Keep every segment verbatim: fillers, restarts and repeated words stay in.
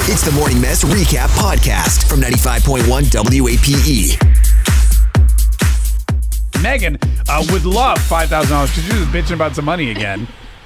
It's the Morning Mess Recap Podcast from ninety-five point one W A P E. Megan uh, would love five thousand dollars because she was bitching about some money again.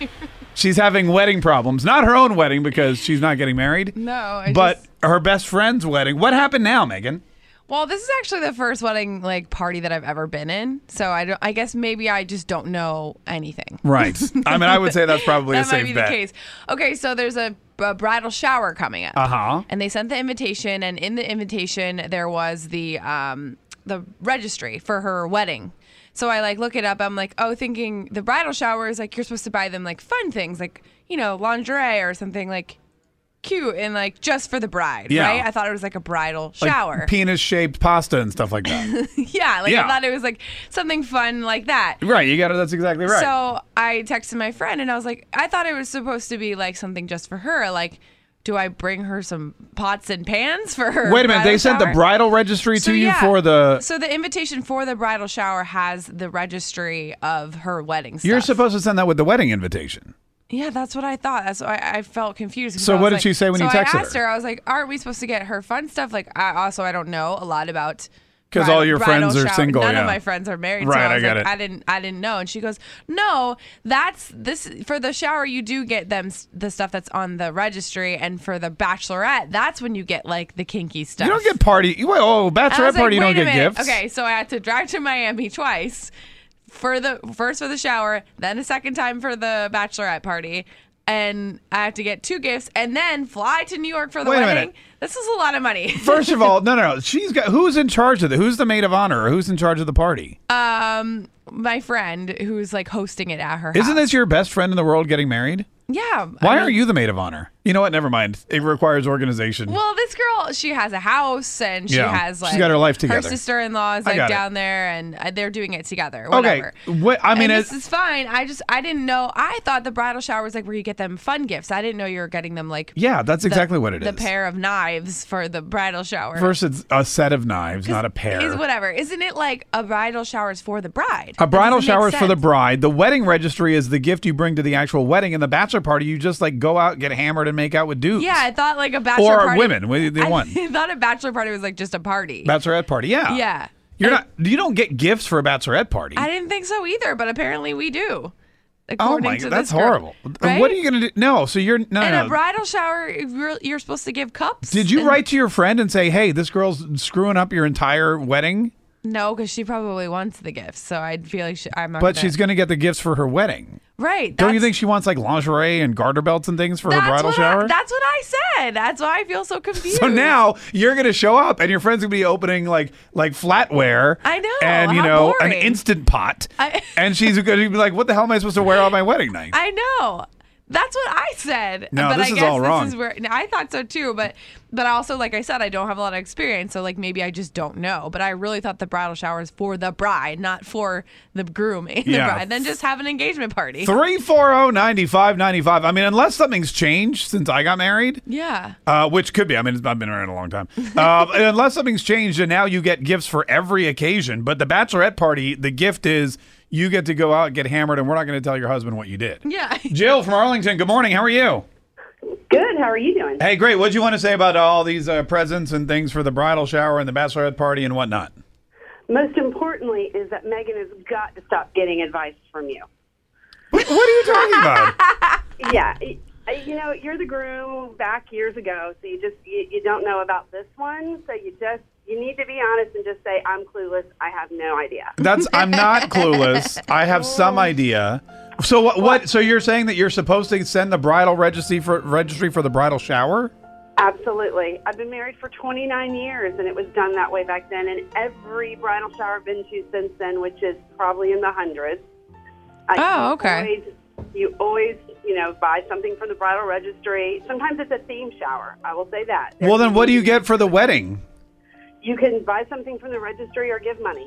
She's having wedding problems. Not her own wedding because she's not getting married. No. I But just... her best friend's wedding. What happened now, Megan? Well, this is actually the first wedding like party that I've ever been in. So I don't. I guess maybe I just don't know anything. Right. I mean, I would say that's probably that a safe might be bet. the case. Okay, so there's a, a bridal shower coming up. Uh-huh. And they sent the invitation, and in the invitation there was the um the registry for her wedding. So I like look it up. I'm like, oh, thinking the bridal shower is like you're supposed to buy them like fun things, like you know lingerie or something like cute and like just for the bride, Yeah. right? I thought it was like a bridal Like shower. penis-shaped pasta and stuff like that. yeah, like Yeah. I thought it was like something fun like that. Right, you got it. That's exactly right. So I texted my friend and I was like, I thought it was supposed to be like something just for her. Like, do I bring her some pots and pans for her? Wait a minute, bridal they sent the shower? bridal registry So, to you yeah. for the... So the invitation for the bridal shower has the registry of her wedding stuff. You're supposed to send that with the wedding invitation. Yeah, that's what I thought. That's why I, I felt confused. 'cause So I was what did like- she say when so you texted I asked her? her? I was like, aren't we supposed to get her fun stuff? Like, I also, I don't know a lot about... 'Cause bridal- all your bridal friends are shower. single, None yeah. of my friends are married. Right, so I, I was get like, it. I didn't, I didn't know. And she goes, no, that's this for the shower. You do get them s- the stuff that's on the registry, and for the bachelorette, that's when you get like the kinky stuff. You don't get party... you- Oh, And I bachelorette was like, party, you don't wait a get minute. gifts. Okay, so I had to drive to Miami twice for the first for the shower, then a second time for the bachelorette party. And I have to get two gifts and then fly to New York for the Wait a wedding. minute. This is a lot of money. First of all, no, no, no. She's got... Who's in charge of it? Who's the maid of honor? Or who's in charge of the party? um, my friend who's like hosting it at her house. Isn't this your best friend in the world getting married? Yeah. Why I aren't mean- you the maid of honor? You know what? Never mind. It requires organization. Well, this girl, she has a house and she Yeah. has She's like got her life together. Her sister-in-law is I like got it. down there, and uh, they're doing it together. okay. Whatever. What, I mean, and it, this is fine. I just I didn't know. I thought the bridal shower was like where you get them fun gifts. I didn't know you were getting them like yeah, that's the- exactly what it is. the pair of knives for the bridal shower. First, it's a set of knives, not a pair. Is whatever. Isn't it like a bridal shower is for the bride? A bridal That doesn't make shower is for the sense. bride. The wedding registry is the gift you bring to the actual wedding. And the bachelor party, you just like go out, get hammered, and make out with dudes. Yeah, I thought like a bachelor Or party. women, with the I one. thought a bachelor party was like just a party. Bachelorette party, yeah. Yeah. You're And not. You don't get gifts for a bachelorette party. I didn't think so either, but apparently we do. oh according my to god, that's this girl. horrible. Right? What are you gonna do? No, so you're no, In no. a bridal shower, you're, you're supposed to give cups. Did you and- write to your friend and say, "Hey, this girl's screwing up your entire wedding"? No, because she probably wants the gifts, so I'd feel like she, I'm not. But gonna, she's gonna get the gifts for her wedding. right. Don't you that's- think she wants like lingerie and garter belts and things for her that's bridal what shower? I, that's what I said. That's why I feel so confused. So now you're gonna show up, and your friend's gonna be opening like like flatware. I know, and you how know an boring. instant pot. I- and she's gonna be like, "What the hell am I supposed to wear on my wedding night?" I know. That's what I said. No, but this I is guess all this wrong. is where I thought so too. But but also, like I said, I don't have a lot of experience, so like maybe I just don't know. But I really thought the bridal shower is for the bride, not for the groom and the Yeah. bride. Then just have an engagement party. Three four zero ninety five ninety five. I mean, unless something's changed since I got married. Yeah. Uh, which could be. I mean, it's- I've been around a long time. Uh, and unless something's changed, and now you get gifts for every occasion. But the bachelorette party, the gift is you get to go out and get hammered, and we're not going to tell your husband what you did. Yeah. Jill from Arlington, good morning. How are you? Good. How are you doing? Hey, great. What do you want to say about all these uh, presents and things for the bridal shower and the bachelorette party and whatnot? Most importantly is that Megan has got to stop getting advice from you. What, what are you talking about? Yeah. You know, you're the groom back years ago, so you just you, you don't know about this one. So you just you need to be honest and just say, I'm clueless. I have no idea. That's I'm not clueless. I have some idea. So what? What? So you're saying that you're supposed to send the bridal registry for registry for the bridal shower? Absolutely. I've been married for twenty-nine years, and it was done that way back then. And every bridal shower I've been to since then, which is probably in the hundreds. uh, Oh, you okay. Always, you always, you know, buy something from the bridal registry. Sometimes it's a theme shower. I will say that. Well, then what do you get for the wedding? You can buy something from the registry or give money.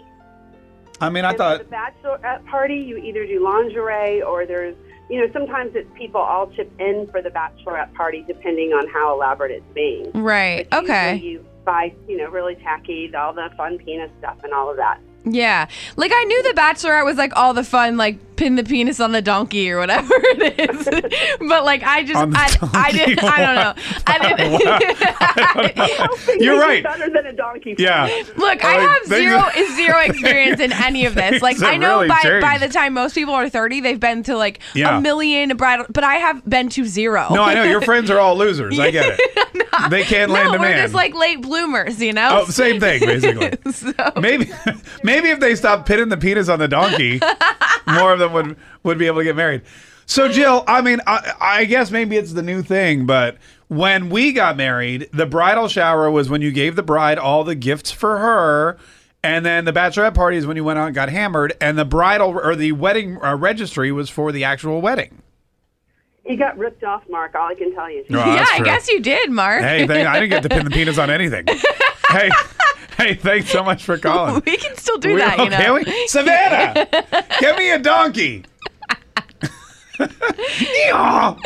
I mean, I And thought. for the bachelorette party, you either do lingerie or there's, you know, sometimes it's people all chip in for the bachelorette party depending on how elaborate it's being. Right. But Okay. usually you buy, you know, really tacky, all the fun penis stuff and all of that. Yeah. Like, I knew The Bachelorette was, like, all the fun, like, pin the penis on the donkey or whatever it is. But, like, I just, I, I didn't, I don't know. I didn't. Wow. I don't know. You're right. Better than a donkey. Yeah. Look, I Like, have things- zero zero experience in any of this. Like, Things have I know really by changed. by the time most people are thirty, they've been to, like, Yeah. a million bridal, but I have been to zero. No, I know. Your friends are all losers. I get it. They can't land No, a we're man. just, like, late bloomers, you know? Oh, same thing, basically. So- Maybe, maybe if they stopped pinning the penis on the donkey, more of them would would be able to get married. So, Jill, I mean, I, I guess maybe it's the new thing, but when we got married, the bridal shower was when you gave the bride all the gifts for her, and then the bachelorette party is when you went out and got hammered, and the bridal or the wedding uh, registry was for the actual wedding. You got ripped off, Mark. All I can tell you. No, yeah, that's I true. guget you did, Mark. Hey, thank, I didn't get to pin the penis on anything. hey, hey, thanks so much for calling. We can still do We- that, you oh, know? can we? Savannah, give me a donkey. Yeehaw.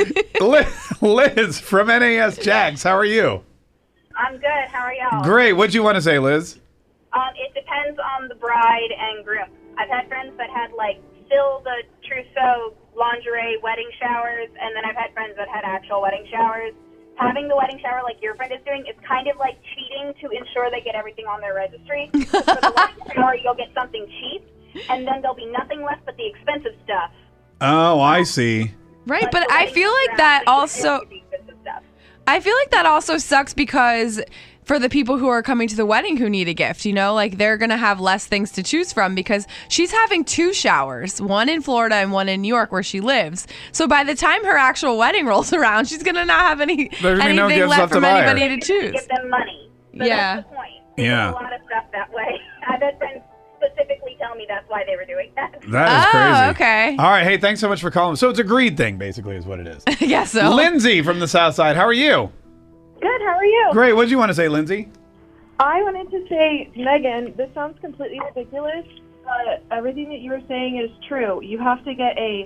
Liz, Liz from N A S Jags, how are you? I'm good. How are y'all? Great. What'd you want to say, Liz? Um, it depends on the bride and groom. I've had friends that had like still the trousseau lingerie wedding showers, and then I've had friends that had actual wedding showers. Having the wedding shower like your friend is doing is kind of like cheating to ensure they get everything on their registry. For the wedding shower, you'll get something cheap, and then there'll be nothing left but the expensive stuff. Oh, I see. Right, Like but the I wedding feel like dress, that like, also... the expensive stuff. I feel like that also sucks because for the people who are coming to the wedding who need a gift, you know, like they're going to have less things to choose from because she's having two showers, one in Florida and one in New York where she lives. So by the time her actual wedding rolls around, she's going to not have any There's gonna be no anything gifts left left to from buy her. anybody to choose. Give them money. So Yeah. That's the point. They Yeah. do a lot of stuff that way. I've had friends specifically tell me that's why they were doing that. That is Oh, crazy. okay. All right. Hey, thanks so much for calling. So it's a greed thing, basically, is what it is. Yeah, so. Lindsay from the South Side, how are you? Good. How are you? Great. What'd you want to say, Lindsay? I wanted to say, Megan, this sounds completely ridiculous, but everything that you were saying is true. You have to get a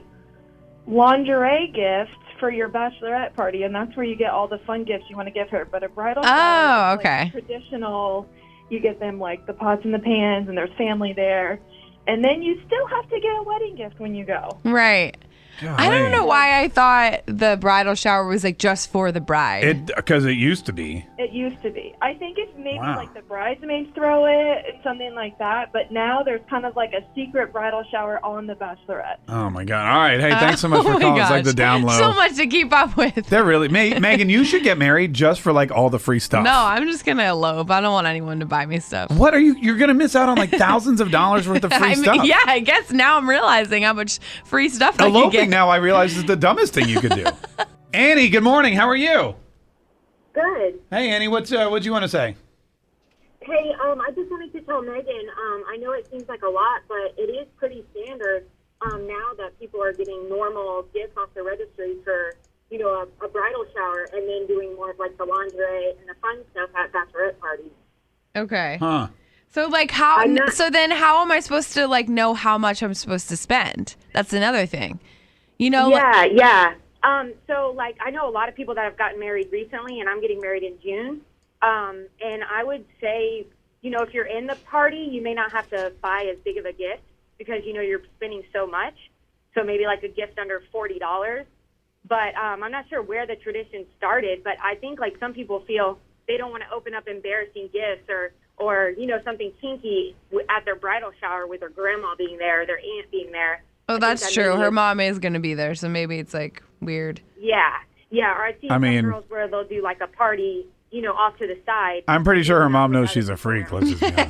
lingerie gift for your bachelorette party, and that's where you get all the fun gifts you want to give her. But a bridal Oh, shower is, like, okay. traditional, you get them like the pots and the pans, and there's family there. And then you still have to get a wedding gift when you go. Right. I don't know why I thought the bridal shower was like just for the bride. It because it used to be. It used to be. I think it's maybe Wow. like the bridesmaids throw it and something like that, but now there's kind of like a secret bridal shower on the bachelorette. Oh my God! All right. Hey, thanks so much for Oh my calling. It's like the gosh. down low. So much to keep up with. They're really Ma- Megan. You should get married just for like all the free stuff. No, I'm just gonna elope. I don't want anyone to buy me stuff. What are you? You're gonna miss out on like thousands of dollars worth of free I mean, stuff. yeah, I guess now I'm realizing how much free stuff I can Eloping get. now, I realize is the dumbest thing you could do. Annie, good morning. How are you? Good. Hey, Annie. What's uh, what do you want to say? Hey, um, I just wanted to tell Megan, um, I know it seems like a lot, but it is pretty standard um, now that people are getting normal gifts off the registry for, you know, a, a bridal shower and then doing more of like the lingerie and the fun stuff at bachelorette parties. Okay. Huh? So like how? I'm not- so then how am I supposed to like know how much I'm supposed to spend? That's another thing. You know. like- Yeah, yeah. Um, so, like, I know a lot of people that have gotten married recently, and I'm getting married in June. Um, and I would say, you know, if you're in the party, you may not have to buy as big of a gift because, you know, you're spending so much. So maybe like a gift under forty dollars. But um, I'm not sure where the tradition started, but I think, like, some people feel they don't want to open up embarrassing gifts or, or you know, something kinky w- at their bridal shower with their grandma being there or their aunt being there. Oh, I think that's that true. maybe Her it's- mom is gonna be there, so maybe it's like weird. Yeah, yeah. Or I've seen I some mean- girls where they'll do like a party, you know, off to the side. I'm pretty sure her mom knows she's a freak. Let's just be honest.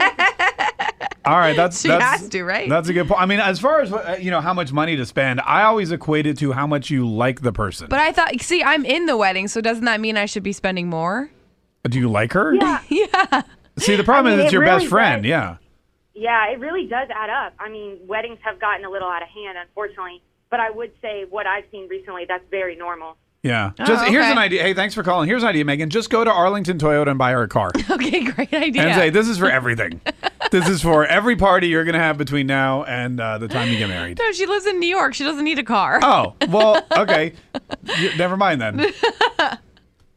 All right, that's She that's, has to, right? That's a good point. I mean, as far as uh, you know, how much money to spend, I always equate it to how much you like the person. But I thought, see, I'm in the wedding, so doesn't that mean I should be spending more? Do you like her? Yeah, Yeah. See, the problem I mean, is it's it your really best friend. does. Yeah. yeah. It really does add up. I mean, weddings have gotten a little out of hand, unfortunately. But I would say what I've seen recently, that's very normal. Yeah. Oh, Just here's okay. an idea. Hey, thanks for calling. Here's an idea, Megan. Just go to Arlington Toyota and buy her a car. Okay, great idea. And say, this is for everything. This is for every party you're going to have between now and uh, the time you get married. No, she lives in New York. She doesn't need a car. Oh, well, okay. Y- Never mind then.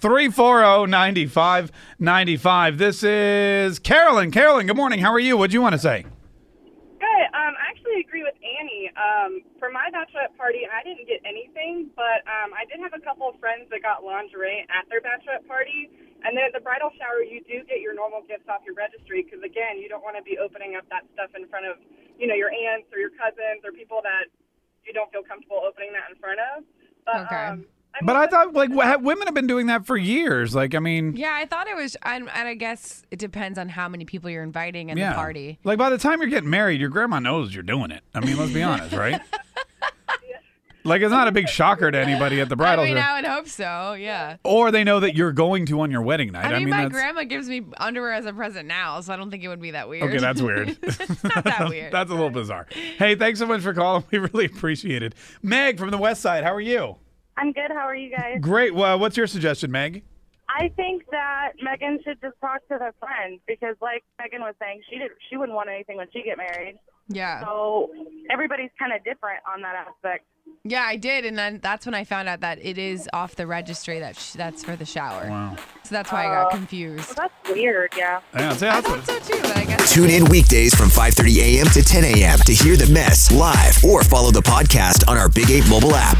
three four zero, nine five nine five. This is Carolyn. Carolyn, good morning. How are you? What do you want to say? Good. Um, I actually agree with Annie. Um, for my bachelorette party, I didn't get anything, but um, I did have a couple of friends that got lingerie at their bachelorette party. And then at the bridal shower, you do get your normal gifts off your registry because, again, you don't want to be opening up that stuff in front of, you know, your aunts or your cousins or people that you don't feel comfortable opening that in front of. But, Okay. um, I mean, But I thought, like, wha- women have been doing that for years. Like, I mean, Yeah, I thought it was, and, and I guess it depends on how many people you're inviting in yeah. the party. Like, by the time you're getting married, your grandma knows you're doing it. I mean, let's be honest, right? Like, it's not a big shocker to anybody at the bridal I mean, shower. I would hope so. Yeah. Or they know that you're going to on your wedding night. I mean, my that's, grandma gives me underwear as a present now, so I don't think it would be that weird. Okay, that's weird. It's not that weird. That's a little bizarre. Hey, thanks so much for calling. We really appreciate it. Meg from the West Side, how are you? I'm good. How are you guys? Great. Well, what's your suggestion, Meg? I think that Megan should just talk to her friends because, like Megan was saying, she did she wouldn't want anything when she get married. Yeah. So everybody's kind of different on that aspect. Yeah, I did, and then that's when I found out that it is off the registry. That sh- that's for the shower. Wow. So that's why I got confused. Well, that's weird. Yeah. Yeah, see, I that's thought what- so too, but I guess. Tune in weekdays from five thirty a.m. to ten a.m. to hear the mess live or follow the podcast on our Big eight mobile app.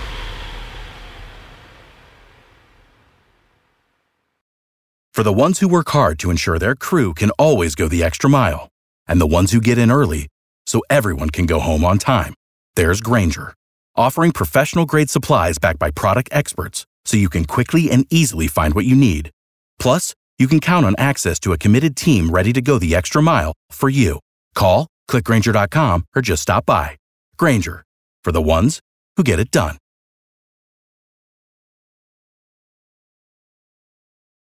For the ones who work hard to ensure their crew can always go the extra mile, and the ones who get in early so everyone can go home on time, there's Grainger, offering professional-grade supplies backed by product experts so you can quickly and easily find what you need. Plus, you can count on access to a committed team ready to go the extra mile for you. Call, click Grainger dot com, or just stop by. Grainger, for the ones who get it done.